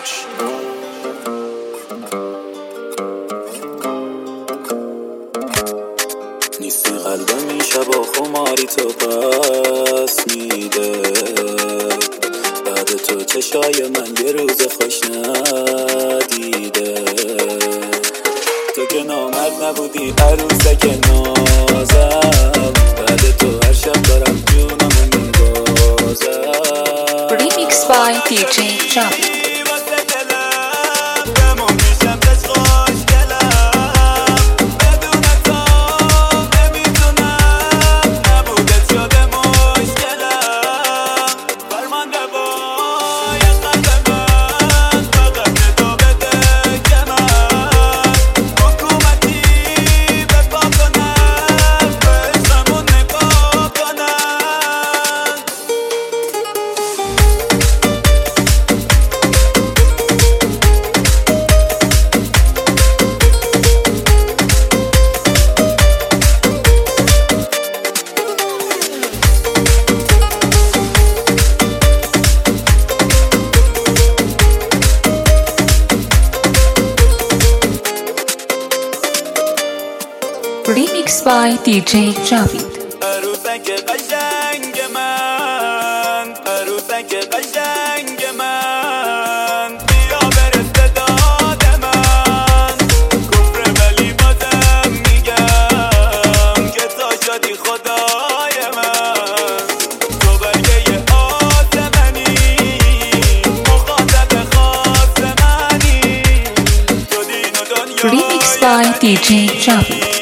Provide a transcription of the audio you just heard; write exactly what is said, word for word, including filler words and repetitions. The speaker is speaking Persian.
نیستی قلبم این شبا خماری تو پس میده، بعد تو چشای من یه روز خوش ندیده. تو که نامرد نبودی عروسک نازم، بعد تو هر شب دارم جونمو میبازم. Remix by دی جی Javid. Remix by دی جی Javid. عروسک قشنگ من، عروسک قشنگ من، بیا برس به داد من. کفر ولی بازم میگم که تو شدی خدای من. تو برگه آسمنی، مخاطب خاص منی. تو دین و دنیا. Remix by دی جی Javid.